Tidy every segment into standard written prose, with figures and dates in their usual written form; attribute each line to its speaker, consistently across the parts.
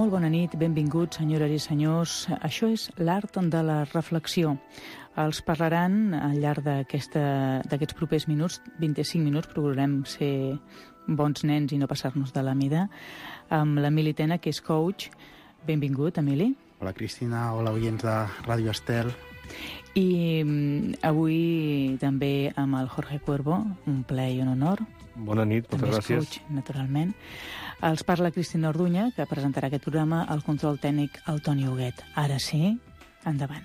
Speaker 1: Molt bona nit, benvinguts, senyores i senyors. Això és l'art de la reflexió. Els parlaran al llarg d'aquests propers minuts, 25 minuts, procurarem ser bons nens i no passar-nos de la mida, amb l'Emili Tena, que és coach. Benvingut, Emili.
Speaker 2: Hola, Cristina. Hola, oients de Ràdio Estel.
Speaker 1: I avui també amb el Jorge Cuervo, un plaer i un honor.
Speaker 3: Bona nit, moltes gràcies.
Speaker 1: Coach, naturalment. Els parla Cristina Orduña, que presentarà aquest programa, al control tècnic el Toni Huguet. Ara sí, endavant.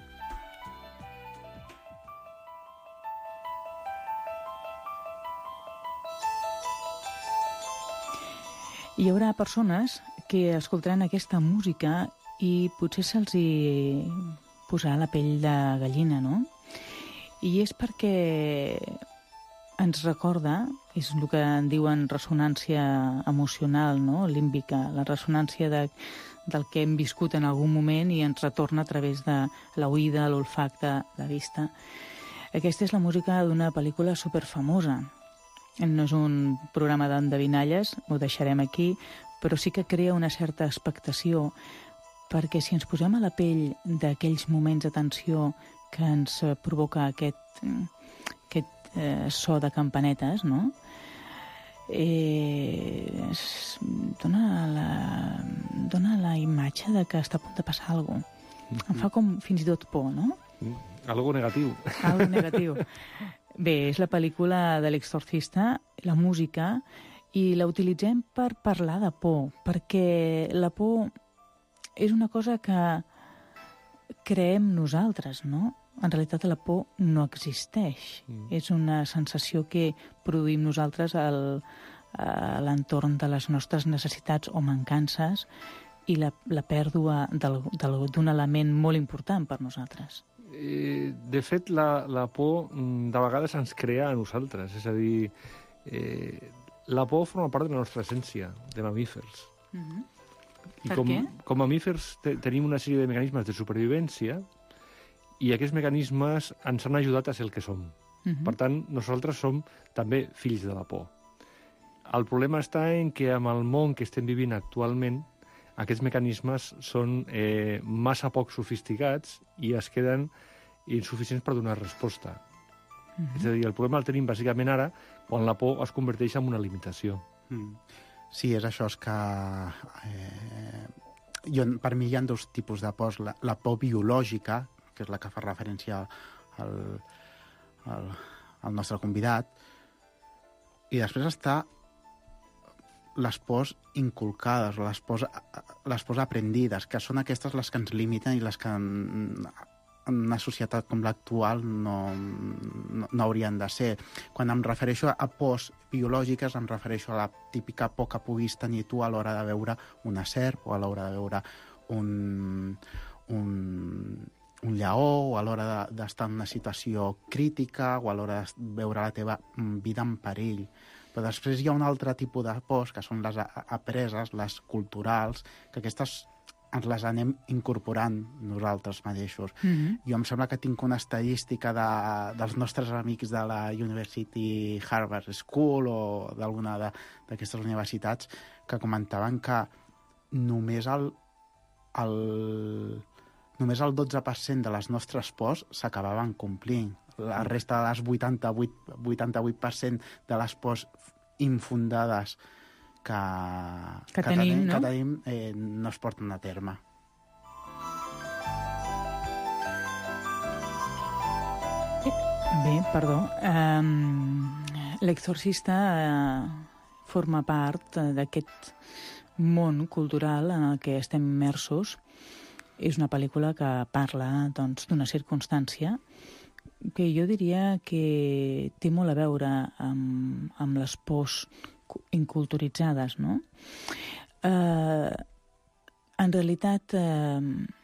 Speaker 1: Hi haurà persones que escoltaran aquesta música i potser se'ls hi posarà la pell de gallina, no? I és perquè ens recorda, és el que en diuen ressonància emocional, no? Límbica, la ressonància del que hem viscut en algun moment i ens retorna a través de l'oïda, l'olfacte, la vista. Aquesta és la música d'una pel·lícula superfamosa. No és un programa d'endevinalles, ho deixarem aquí, però sí que crea una certa expectació, perquè si ens posem a la pell d'aquells moments de tensió que ens provoca aquest so de campanetes, no? Dona la imatge de que està a punt de passar alguna cosa. Em fa com fins i tot por, no?
Speaker 3: Algo negatiu.
Speaker 1: Algo negatiu. Bé, és la pel·lícula de l'Exorcista, la música, i la utilitzem per parlar de por, perquè la por és una cosa que creem nosaltres, no? En realitat la por no existeix. És una sensació que produïm nosaltres a l'entorn de les nostres necessitats o mancances i la pèrdua d'un element molt important per nosaltres.
Speaker 3: De fet, la por de vegades ens crea a nosaltres. És a dir, la por forma part de la nostra essència, de mamífers.
Speaker 1: Per què?
Speaker 3: Com a mamífers tenim una sèrie de mecanismes de supervivència i aquests mecanismes ens han ajudat a ser el que som. Per tant, nosaltres som també fills de la por. El problema està en que amb el món que estem vivint actualment aquests mecanismes són massa poc sofisticats i es queden insuficients per donar resposta. És a dir, el problema el tenim bàsicament ara quan la por es converteix en una limitació.
Speaker 2: Sí, és això, és que per mi hi ha dos tipus de pors. La por biològica, que és la que fa referència al nostre convidat, i després està les pors inculcades, les pors aprendides, que són aquestes les que ens limiten i les que en una societat com l'actual no haurien de ser. Quan em refereixo a pors biològiques, em refereixo a la típica por que puguis tenir tu a l'hora de veure una serp o a l'hora de veure un lleó, o a l'hora d'estar en una situació crítica, o a l'hora de veure la teva vida en perill. Però després hi ha un altre tipus de pors, que són les apreses, les culturals, que aquestes ens les anem incorporant nosaltres mateixos. Jo em sembla que tinc una estadística dels nostres amics de la University Harvard School o d'alguna d'aquestes universitats que comentaven que només el 12% de les nostres pors s'acabaven complint. La resta de les 88% de les pors infundades que tenim no es porten a terme.
Speaker 1: Bé, perdó. L'Exorcista forma part d'aquest món cultural en el que estem immersos. És una pel·lícula que parla d'una circumstància que jo diria que té molt a veure amb les pors inculturitzades, no? En realitat,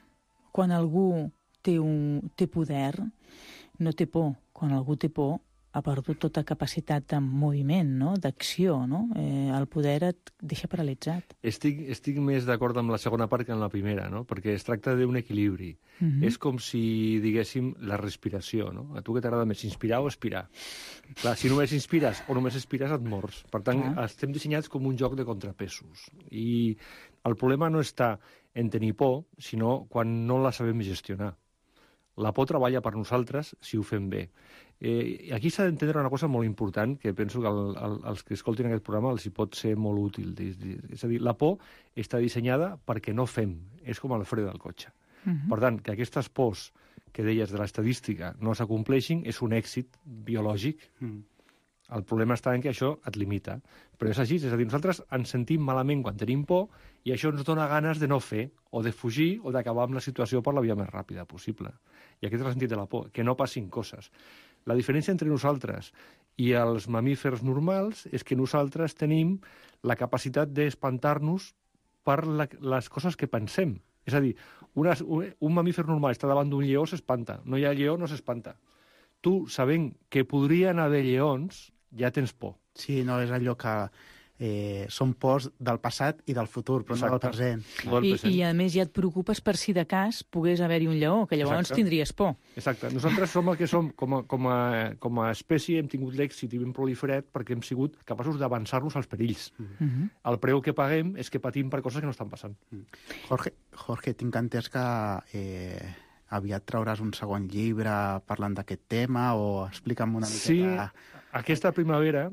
Speaker 1: quan algú té poder, no té por. Quan algú té por, ha perdut tota capacitat de moviment, no? D'acció, no? El poder et deixa paralitzat.
Speaker 3: Estic més d'acord amb la segona part que en la primera, no? Perquè es tracta d'un equilibri. És com si, diguéssim, la respiració, no? A tu què t'agrada més, inspirar o expirar? Clar, si només inspires o només expires et mors. Per tant, estem dissenyats com un joc de contrapesos. I el problema no està en tenir por, sinó quan no la sabem gestionar. La por treballa per nosaltres si ho fem bé. Aquí s'ha d'entendre una cosa molt important que penso que als que escoltin aquest programa els hi pot ser molt útil. És a dir, la por està dissenyada perquè no fem. És com el fre del cotxe. Per tant, que aquestes pors que deies de l'estadística no s'acompleixin és un èxit biològic. El problema està en que això et limita. Però és així, és a dir, nosaltres ens sentim malament quan tenim por i això ens dona ganes de no fer, o de fugir, o d'acabar amb la situació per la via més ràpida possible. I aquest és el sentit de la por, que no passin coses. La diferència entre nosaltres i els mamífers normals és que nosaltres tenim la capacitat d'espantar-nos per les coses que pensem. És a dir, un mamífer normal està davant d'un lleó, s'espanta. No hi ha lleó, no s'espanta. Tu, sabent que podrien haver lleons, ja tens por.
Speaker 2: Sí, no, és allò que són pors del passat i del futur, però no del present.
Speaker 1: I a més ja et preocupes per si de cas pogués haver-hi un lleó, que llavors tindries por.
Speaker 3: Exacte. Nosaltres som el que som. Com a espècie hem tingut l'èxit i ben proliferat perquè hem sigut capaços d'avançar-nos als perills. El preu que paguem és que patim per coses que no estan passant.
Speaker 2: Jorge, tinc entès que aviat trauràs un segon llibre parlant d'aquest tema, o explica'm una miqueta...
Speaker 3: Sí, aquesta primavera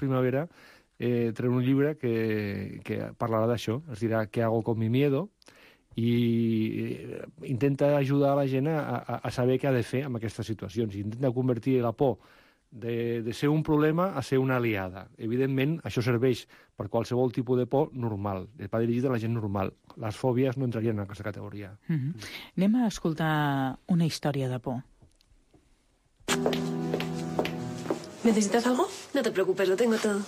Speaker 3: trauré un llibre que parlarà d'això, es dirà «Què hago con mi miedo?», i intenta ajudar a la gent a saber què ha de fer amb aquestes situacions, i intenta convertir la por de ser un problema a ser una aliada. Evidentment, això serveix per qualsevol tipus de por normal, va dirigit a la gent normal. Les fòbies no entrarien en aquesta categoria.
Speaker 1: Anem a escoltar una història de por.
Speaker 4: ¿Necesitas algo? No te preocupes, lo tengo todo.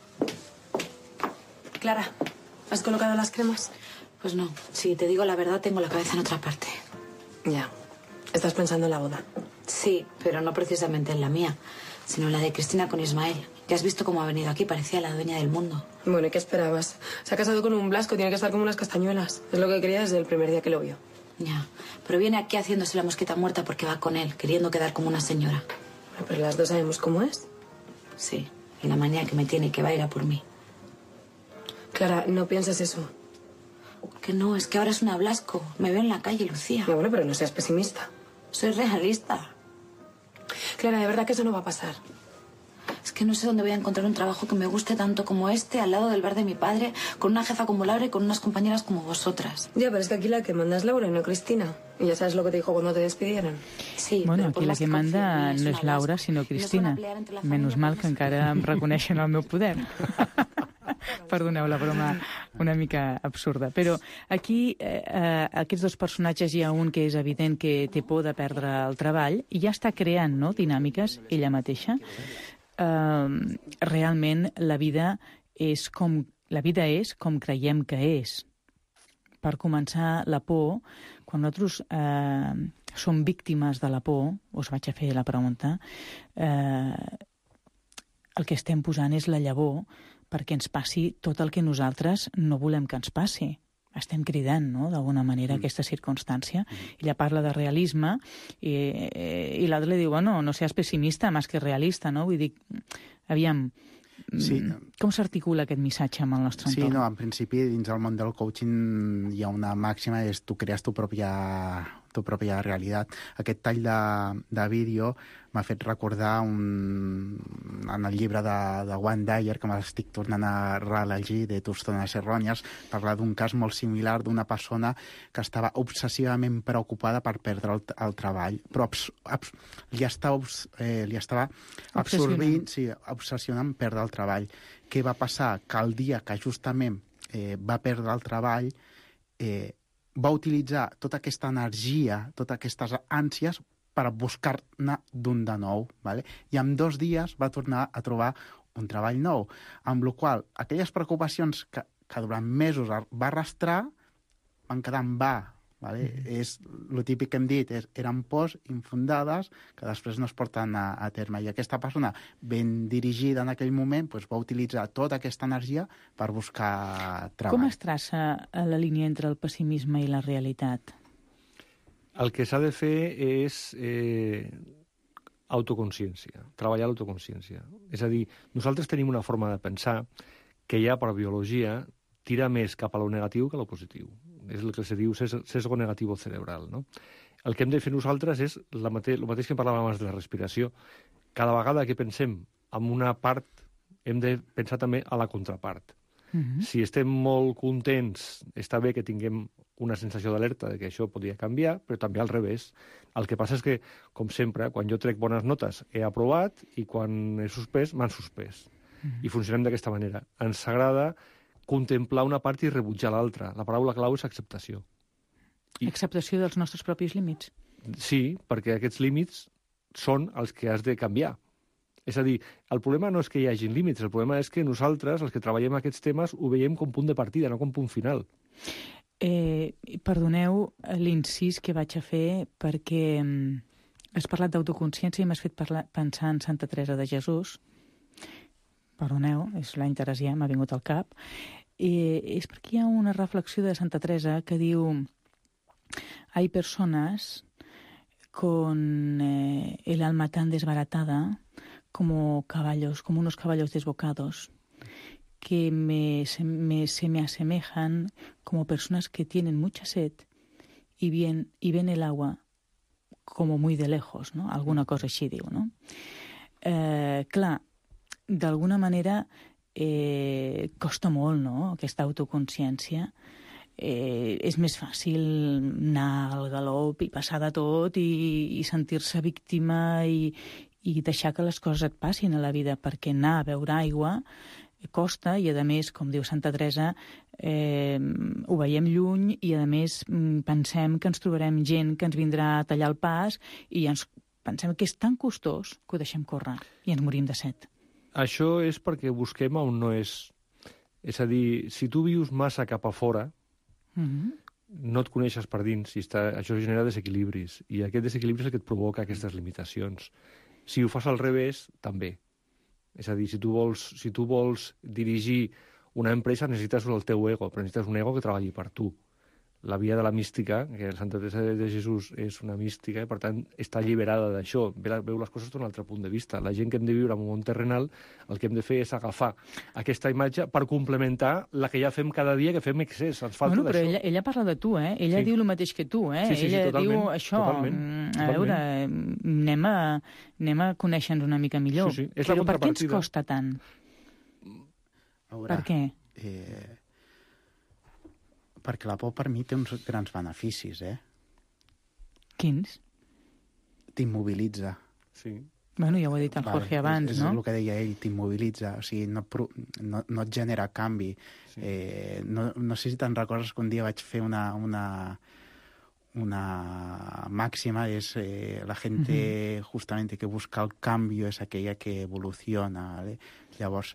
Speaker 4: Clara, ¿has colocado las cremas?
Speaker 5: Pues no, si te digo la verdad, tengo la cabeza en otra parte.
Speaker 4: Ya. ¿Estás pensando en la boda?
Speaker 5: Sí, pero no precisamente en la mía, sino en la de Cristina con Ismael. Ya has visto cómo ha venido aquí, parecía la dueña del mundo.
Speaker 4: Bueno, ¿y qué esperabas? Se ha casado con un blasco, tiene que estar como unas castañuelas. Es lo que quería desde el primer día que lo vio.
Speaker 5: Ya, pero viene aquí haciéndose la mosquita muerta porque va con él, queriendo quedar como una señora.
Speaker 4: Bueno, pero las dos sabemos cómo es.
Speaker 5: Sí, y la manía que me tiene y que va a ir a por mí.
Speaker 4: Clara, no pienses eso.
Speaker 5: Que no, es que ahora es una Blasco. Me veo en la calle, Lucía.
Speaker 4: No, bueno, pero no seas pesimista.
Speaker 5: Soy realista.
Speaker 4: Clara, de verdad que eso no va a pasar.
Speaker 5: Es que no sé dónde voy a encontrar un trabajo que me guste tanto como este, al lado del bar de mi padre, con una jefa como Laura y con unas compañeras como vosotras.
Speaker 4: Ya, pero es que aquí la que manda es Laura y no Cristina. Y ya sabes lo que te dijo cuando te despidieron.
Speaker 5: Sí,
Speaker 1: bueno,
Speaker 5: aquí
Speaker 1: la que manda no és Laura, sinó Cristina. Menys mal que encara em reconeixen el meu poder. Perdoneu la broma una mica absurda. Però aquí, aquests dos personatges, hi ha un que és evident que té por de perdre el treball i ja està creant, no?, dinàmiques ella mateixa. Realment la vida és com creiem que és. Per començar, la por, quan nosaltres som víctimes de la por, us vaig a fer la pregunta, el que estem posant és la llavor perquè ens passi tot el que nosaltres no volem que ens passi. Estem cridant, no?, d'alguna manera, aquesta circumstància. Ella parla de realisme i l'altre li diu, bueno, no seas pesimista, más que realista, no? Vull dir, aviam, com s'articula aquest missatge amb el nostre entorn?
Speaker 2: Sí, no, en principi, dins el món del coaching hi ha una màxima, és tu crees tu pròpia realitat. Aquest tall de vídeo m'ha fet recordar en el llibre de Wayne Dyer, que m'estic tornant a reelegir, de Tus zonas errònies, parlar d'un cas molt similar d'una persona que estava obsessivament preocupada per perdre el treball, però li estava absorbint, obsessionant perdre el treball. Què va passar? Que el dia que justament va perdre el treball, va utilitzar tota aquesta energia, totes aquestes ànsies per buscar-ne d'un de nou, ¿vale? I en 2 dies va tornar a trobar un treball nou, amb la qual aquelles preocupacions que durant mesos va arrastrar van quedar en va, Vale? És el típic que hem dit, eren pors infundades que després no es porten a terme. I aquesta persona, ben dirigida en aquell moment, doncs, va utilitzar tota aquesta energia per buscar treball.
Speaker 1: Com es traça la línia entre el pessimisme i la realitat?
Speaker 3: El que s'ha de fer és autoconsciència, treballar l'autoconsciència. És a dir, nosaltres tenim una forma de pensar que ja per biologia tira més cap a lo negatiu que a lo positiu. És el que se diu sesgo negativo cerebral, no? El que hem de fer nosaltres és el mateix que parlàvem abans de la respiració. Cada vegada que pensem en una part, hem de pensar també a la contrapart. Si estem molt contents, està bé que tinguem una sensació d'alerta de que això podria canviar, però també al revés. El que passa és que, com sempre, quan jo trec bones notes he aprovat i quan he suspès, m'han suspès. I funcionem d'aquesta manera. Ens agrada contemplar una part i rebutjar l'altra. La paraula clau és acceptació.
Speaker 1: Acceptació dels nostres propis límits.
Speaker 3: Sí, perquè aquests límits són els que has de canviar. És a dir, el problema no és que hi hagin límits, el problema és que nosaltres, els que treballem aquests temes, ho veiem com punt de partida, no com punt final.
Speaker 1: Perdoneu l'incís que vaig a fer perquè has parlat d'autoconsciència i m'has fet pensar en Santa Teresa de Jesús. Perdoneu, és l'any teresià, m'ha vingut al cap. És perquè hi ha una reflexió de Santa Teresa que diu: hay personas con el alma tan desbaratada como caballos, como unos caballos desbocados, que se me asemejan como personas que tienen mucha sed y ven el agua como muy de lejos, no? Alguna cosa així diu, no? Clar, d'alguna manera costa molt, no?, aquesta autoconsciència. És més fàcil anar al galop i passar de tot i sentir-se víctima i deixar que les coses et passin a la vida, perquè anar a beure aigua costa i, a més, com diu Santa Teresa, ho veiem lluny i, a més, pensem que ens trobarem gent que ens vindrà a tallar el pas i ens pensem que és tan costós que ho deixem córrer i ens morim de set.
Speaker 3: Això és perquè busquem on no és. És a dir, si tu vius massa cap a fora, no et coneixes per dins i això genera desequilibris. I aquest desequilibri és el que et provoca aquestes limitacions. Si ho fas al revés, també. És a dir, si tu vols dirigir una empresa, necessites el teu ego, però necessites un ego que treballi per tu. La via de la mística, que Santa Teresa de Jesús és una mística, i per tant està alliberada d'això, veu les coses d'un altre punt de vista. La gent que hem de viure en un món terrenal, el que hem de fer és agafar aquesta imatge per complementar la que ja fem cada dia, que fem excés. Ens falta
Speaker 1: però ella parla de tu, eh? Ella diu el mateix que tu, eh?
Speaker 3: Sí,
Speaker 1: ella
Speaker 3: totalment,
Speaker 1: diu això, a veure, anem a conèixer-nos una mica millor. Però per què ens costa tant? Per què?
Speaker 2: Perquè la por per mi té uns grans beneficis,
Speaker 1: Quins?
Speaker 2: T'immobilitza.
Speaker 3: Sí.
Speaker 1: Bueno, ja ho ha dit el Jorge abans,
Speaker 2: és
Speaker 1: no?
Speaker 2: És el que deia ell, t'immobilitza. O sigui, no et genera canvi. Sí. No sé si te'n recordes que un dia vaig fer una máxima, és la gente justamente que busca el cambio es aquella que evoluciona. ¿Vale? Llavors,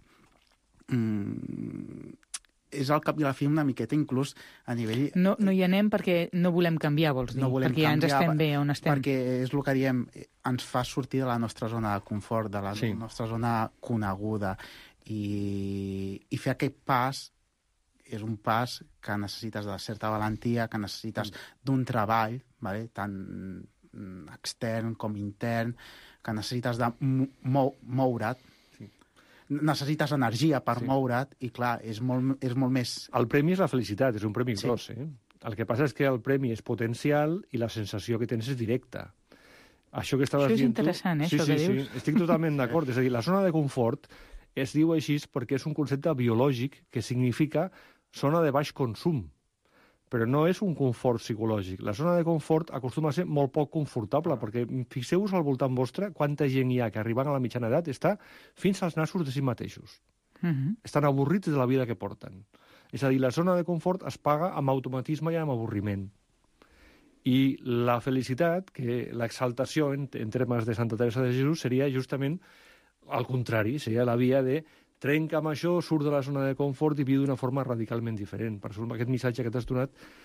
Speaker 2: és al cap i a la fi una miqueta inclús a nivell...
Speaker 1: No hi anem perquè no volem canviar, vols dir?
Speaker 2: No volem
Speaker 1: perquè ja ens estem bé on estem.
Speaker 2: Perquè és el que diem, ens fa sortir de la nostra zona de confort, de la nostra zona coneguda, i fer aquest pas és un pas que necessites de certa valentia, que necessites d'un treball, vale? Tant extern com intern, que necessites de moure't, necessites energia per moure't i, clar, és molt més...
Speaker 3: El premi és la felicitat, és un premi gros, El que passa és que el premi és potencial i la sensació que tens és directa. Això que estaves dient tu...
Speaker 1: Això és interessant, això que dius.
Speaker 3: Sí, estic totalment d'acord. És a dir, la zona de confort es diu així perquè és un concepte biològic que significa zona de baix consum. Però no és un confort psicològic. La zona de confort acostuma a ser molt poc confortable, perquè fixeu-vos al voltant vostre quanta gent hi ha que arribant a la mitjana edat està fins als nassos de si mateixos. Estan avorrits de la vida que porten. És a dir, la zona de confort es paga amb automatisme i amb avorriment. I la felicitat, que l'exaltació en termes de Santa Teresa de Jesús, seria justament al contrari, seria la via de trenca amb això, surt de la zona de confort i viu d'una forma radicalment diferent. Per això aquest missatge que t'has donat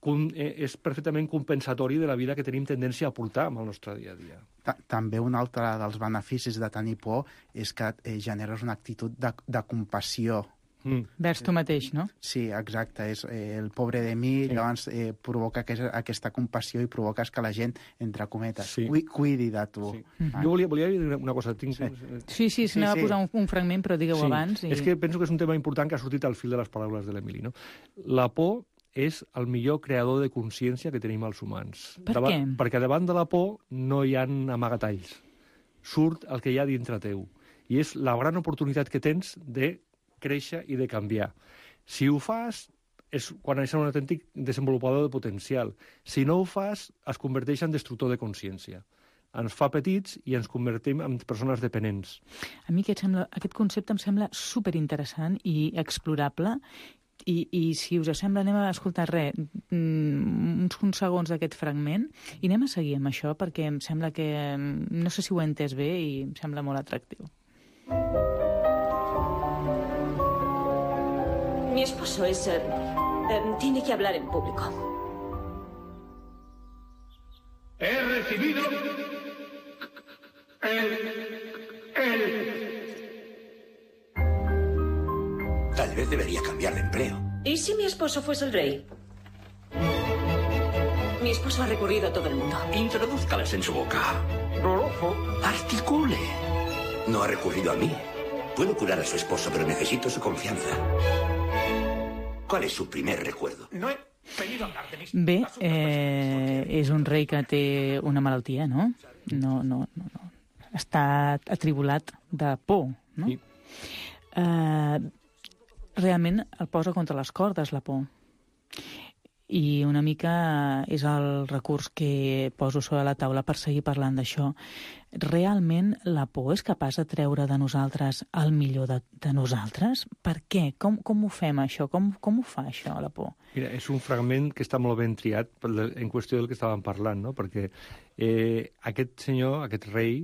Speaker 3: és perfectament compensatori de la vida que tenim tendència a portar amb el nostre dia a dia.
Speaker 2: També un altre dels beneficis de tenir por és que generes una actitud de compassió.
Speaker 1: Vers tu mateix, no?
Speaker 2: Sí, exacte. És el pobre de mi, llavors provoca aquesta compassió i provoques que la gent, entre cometes, cuidi de tu.
Speaker 3: Sí. Jo volia dir una cosa.
Speaker 1: Sí, anava a posar un fragment, però digueu abans.
Speaker 3: És que penso que és un tema important que ha sortit al fil de les paraules de l'Emili. No? La por és el millor creador de consciència que tenim els humans.
Speaker 1: Per què?
Speaker 3: Perquè davant de la por no hi ha amagatalls. Surt el que hi ha dintre teu. I és la gran oportunitat que tens de créixer i de canviar. Si ho fas, és quan ets un autèntic desenvolupador de potencial. Si no ho fas, es converteix en destructor de consciència. Ens fa petits i ens convertim en persones dependents.
Speaker 1: A mi aquest concepte em sembla superinteressant i explorable. I si us sembla, anem a escoltar uns segons d'aquest fragment i anem a seguir amb això perquè em sembla que... No sé si ho he entès bé i em sembla molt atractiu.
Speaker 6: Mi esposo tiene que hablar en público.
Speaker 7: He recibido Tal vez debería cambiar de empleo.
Speaker 6: ¿Y si mi esposo fuese el rey? Mi esposo ha recurrido a todo el mundo.
Speaker 7: Introdúzcalas en su boca. Articule. No ha recurrido a mí. Puedo curar a su esposo, pero necesito su confianza. ¿Cuál es su primer recuerdo? No he venido a hablar de mis...
Speaker 1: Bé, és un rei que té una malaltia, no? No. Està atribulat de por, no?
Speaker 3: Sí.
Speaker 1: Realment el posa contra les cordes, la por. I una mica és el recurs que poso sobre la taula per seguir parlant d'això. Realment la por és capaç de treure de nosaltres el millor de nosaltres? Per què? Com ho fem, això? Com ho fa, això, la por?
Speaker 3: Mira, és un fragment que està molt ben triat en qüestió del que estàvem parlant, no? Perquè aquest senyor, aquest rei,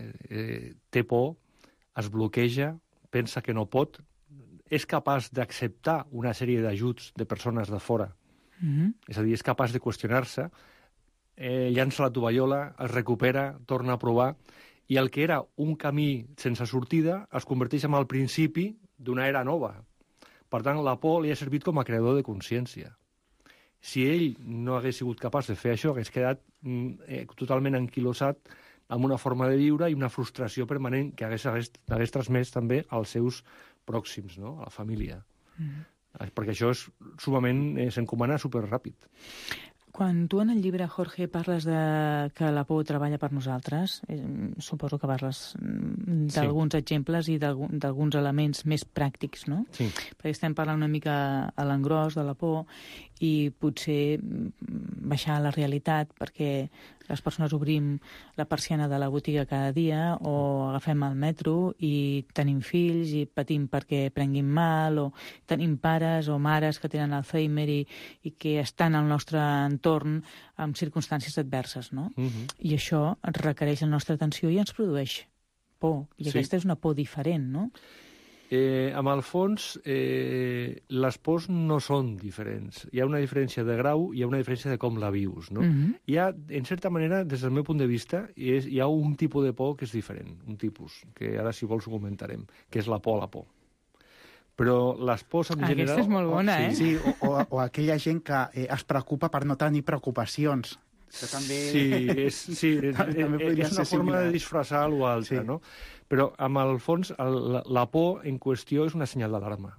Speaker 3: té por, es bloqueja, pensa que no pot, és capaç d'acceptar una sèrie d'ajuts de persones de fora. És a dir, és capaç de qüestionar-se, llança la tovallola, es recupera, torna a provar, i el que era un camí sense sortida es converteix en el principi d'una era nova. Per tant, la por li ha servit com a creador de consciència. Si ell no hagués sigut capaç de fer això, hagués quedat totalment enquilosat amb una forma de viure i una frustració permanent que hagués transmès també als seus pròxims, no? A la família. Perquè això és sumament, s'encomana superràpid.
Speaker 1: Quan tu en el llibre, Jorge, parles de que la por treballa per nosaltres, suposo que parles d'alguns exemples i d'alguns elements més pràctics, no?
Speaker 3: Sí.
Speaker 1: Perquè estem parlant una mica a l'engròs de la por i potser baixar a la realitat perquè les persones obrim la persiana de la botiga cada dia o agafem el metro i tenim fills i patim perquè prenguin mal o tenim pares o mares que tenen Alzheimer i que estan al nostre entorn en circumstàncies adverses, no? I això requereix la nostra atenció i ens produeix por. I aquesta és una por diferent, no?
Speaker 3: Amb el fons, les pors no són diferents. Hi ha una diferència de grau, hi ha una diferència de com la vius, no? Hi ha, en certa manera, des del meu punt de vista, hi ha un tipus de por que és diferent, un tipus, que ara, si vols, ho comentarem, que és la por a la por. Però les pors en general...
Speaker 1: Aquesta és molt bona,
Speaker 2: Sí, o aquella gent que es preocupa per no tenir preocupacions. També...
Speaker 3: Sí, és una forma de disfressar l'altre, altre, no? Però, amb el fons, la por en qüestió és una senyal d'alarma.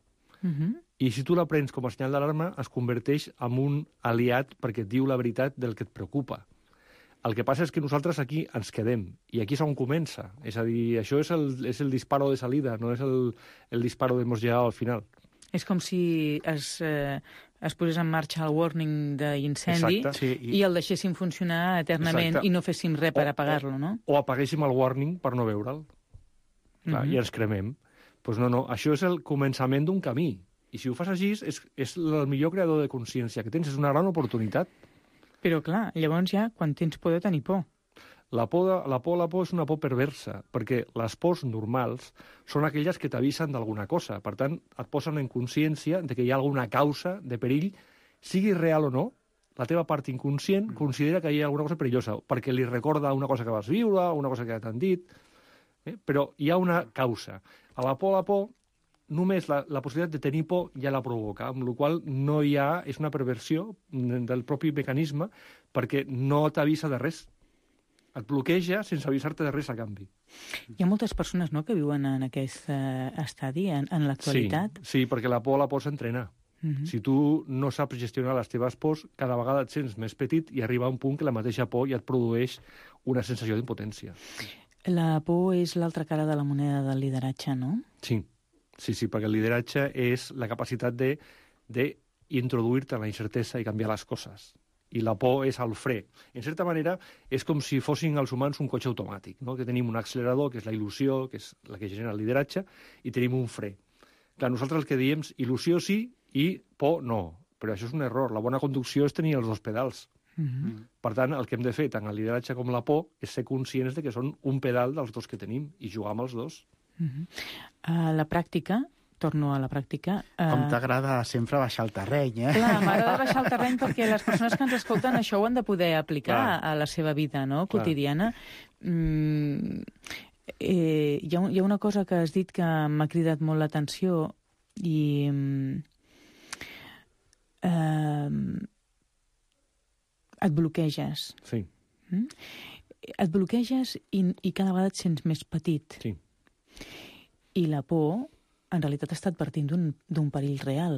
Speaker 3: I si tu la prens com a senyal d'alarma, es converteix en un aliat perquè et diu la veritat del que et preocupa. El que passa és que nosaltres aquí ens quedem, i aquí és on comença. És a dir, això és el disparo de salida, no és el disparo de hemos llegado al final.
Speaker 1: És com si es posés en marxa el warning d'incendi i el deixéssim funcionar eternament i no féssim res per apagar-lo, no?
Speaker 3: O apaguéssim el warning per no veure'l. I ens cremem. Doncs no, això és el començament d'un camí. I si ho fas així, és el millor creador de consciència que tens. És una gran oportunitat.
Speaker 1: Però clar, llavors ja, quan tens por de tenir por.
Speaker 3: La por és una por perversa, perquè les pors normals són aquelles que t'avisen d'alguna cosa. Per tant, et posen en consciència de que hi ha alguna causa de perill sigui real o no, la teva part inconscient considera que hi ha alguna cosa perillosa, perquè li recorda una cosa que vas viure, una cosa que t'han dit, però hi ha una causa. A la por, només la possibilitat de tenir por ja la provoca, amb la qual no hi ha, és una perversió del propi mecanisme, perquè no t'avisa de res. Et bloqueja sense avisar-te de res a canvi.
Speaker 1: Hi ha moltes persones, no?, que viuen en aquest estadi, en l'actualitat.
Speaker 3: Sí, perquè la por s'entrena. Si tu no saps gestionar les teves pors, cada vegada et sents més petit i arriba un punt que la mateixa por ja et produeix una sensació d'impotència.
Speaker 1: La por és l'altra cara de la moneda del lideratge, no?
Speaker 3: Sí, perquè el lideratge és la capacitat d'introduir-te en la incertesa i canviar les coses. I la por és el fre. En certa manera, és com si fossin els humans un cotxe automàtic, no? Que tenim un accelerador, que és la il·lusió, que és la que genera el lideratge, i tenim un fre. Clar, nosaltres el que diem és il·lusió sí i por no. Però això és un error. La bona conducció és tenir els dos pedals. Per tant, el que hem de fer, tant el lideratge com la por, és ser conscients de que són un pedal dels dos que tenim i jugar amb els dos.
Speaker 1: A la pràctica, torno a la pràctica...
Speaker 2: Com t'agrada sempre baixar el terreny, eh?
Speaker 1: Clar, m'agrada baixar el terreny perquè les persones que ens escolten això ho han de poder aplicar a la seva vida, no?, quotidiana. Hi ha una cosa que has dit que m'ha cridat molt l'atenció i... et bloqueges.
Speaker 3: Sí.
Speaker 1: Et bloqueges i cada vegada et sents més petit.
Speaker 3: Sí.
Speaker 1: I la por, en realitat, està advertint d'un perill real.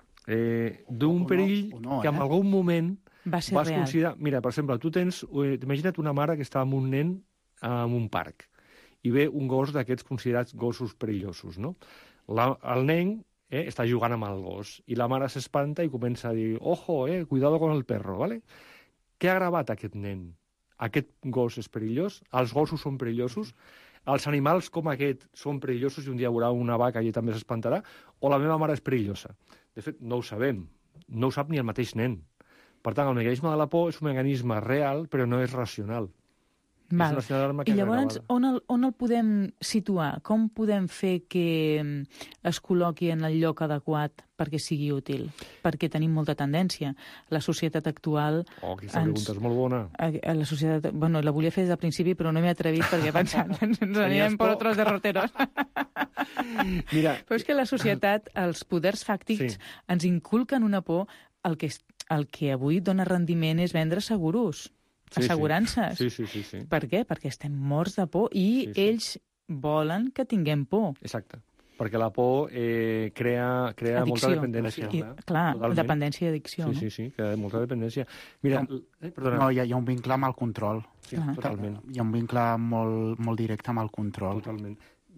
Speaker 3: D'un perill que en algun moment
Speaker 1: vas
Speaker 3: considerar... Mira, per exemple, tu tens... Imagina't una mare que està amb un nen en un parc i ve un gos d'aquests considerats gossos perillosos, no? El nen està jugant amb el gos i la mare s'espanta i comença a dir «Ojo, cuidado con el perro», ¿vale? Què ha gravat aquest nen? Aquest gos és perillós? Els gossos són perillosos? Els animals com aquest són perillosos i un dia hi haurà una vaca i també s'espantarà? O la meva mare és perillosa? De fet, no ho sabem. No ho sap ni el mateix nen. Per tant, el mecanisme de la por és un mecanisme real, però no és racional.
Speaker 1: Val. I llavors, on el podem situar? Com podem fer que es col·loqui en el lloc adequat perquè sigui útil? Perquè tenim molta tendència. La societat actual...
Speaker 3: Aquesta pregunta és molt bona.
Speaker 1: La societat... Bueno, la volia fer des del principi, però no m'he atrevit perquè he pensat ens anirem per otros derroteros.
Speaker 3: Mira...
Speaker 1: Però és que la societat, els poders fàctics, ens inculquen una por. El que avui dona rendiment és vendre seguros. Assegurances.
Speaker 3: Sí.
Speaker 1: Per què? Perquè estem morts de por i ells volen que tinguem por.
Speaker 3: Exacte. Perquè la por crea molta dependència.
Speaker 1: Clar, dependència i addicció.
Speaker 3: Sí, crea molta dependència. Mira,
Speaker 2: no, hi ha un vincle amb el control.
Speaker 3: Sí, totalment.
Speaker 2: Hi ha un vincle molt directe amb el control.
Speaker 3: Totalment.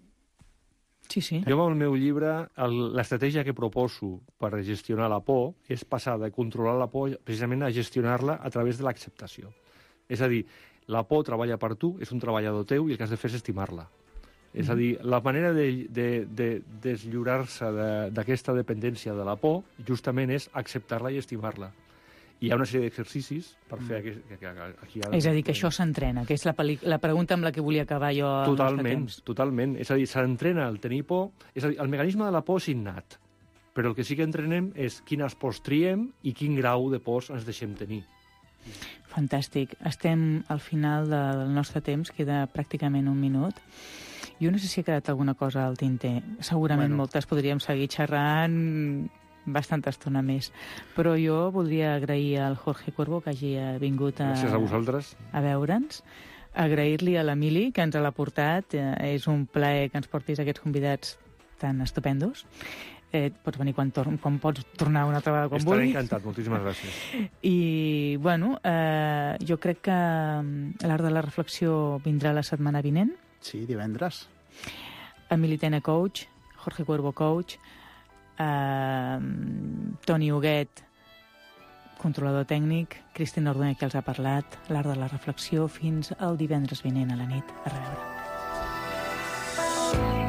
Speaker 1: Sí.
Speaker 3: Jo, amb el meu llibre, l'estratègia que proposo per gestionar la por és passar de controlar la por precisament a gestionar-la a través de l'acceptació. És a dir, la por treballa per tu, és un treballador teu i el que has de fer és estimar-la. És a dir, la manera de deslliurar-se d'aquesta dependència de la por justament és acceptar-la i estimar-la. Hi ha una sèrie d'exercicis per fer aquí...
Speaker 1: És a dir, que això s'entrena, que és la pregunta amb la que volia acabar jo al nostre temps.
Speaker 3: Totalment. És a dir, s'entrena el tenir por... És a dir, el mecanisme de la por és innat, però el que sí que entrenem és quines pors triem i quin grau de pors ens deixem tenir.
Speaker 1: Fantàstic. Estem al final del nostre temps, queda pràcticament un minut. Jo no sé si ha quedat alguna cosa al tinter. Segurament moltes podríem seguir xerrant bastanta estona més. Però jo voldria agrair al Jorge Cuervo que hagi vingut
Speaker 3: gràcies a vosaltres.
Speaker 1: A veure'ns. Agrair-li a l'Emili que ens l'ha portat. És un plaer que ens portis aquests convidats tan estupendos. Pots venir quan pots tornar una altra vegada quan vulguis.
Speaker 3: Estaré encantat, moltíssimes gràcies.
Speaker 1: I, bueno, jo crec que l'Art de la Reflexió vindrà la setmana vinent.
Speaker 2: Sí, divendres.
Speaker 1: Emili Tena, coach, Jorge Cuervo, coach, Toni Huguet, controlador tècnic, Cristina Ordóñez, que els ha parlat, l'Art de la Reflexió, fins al divendres vinent a la nit. A reveure.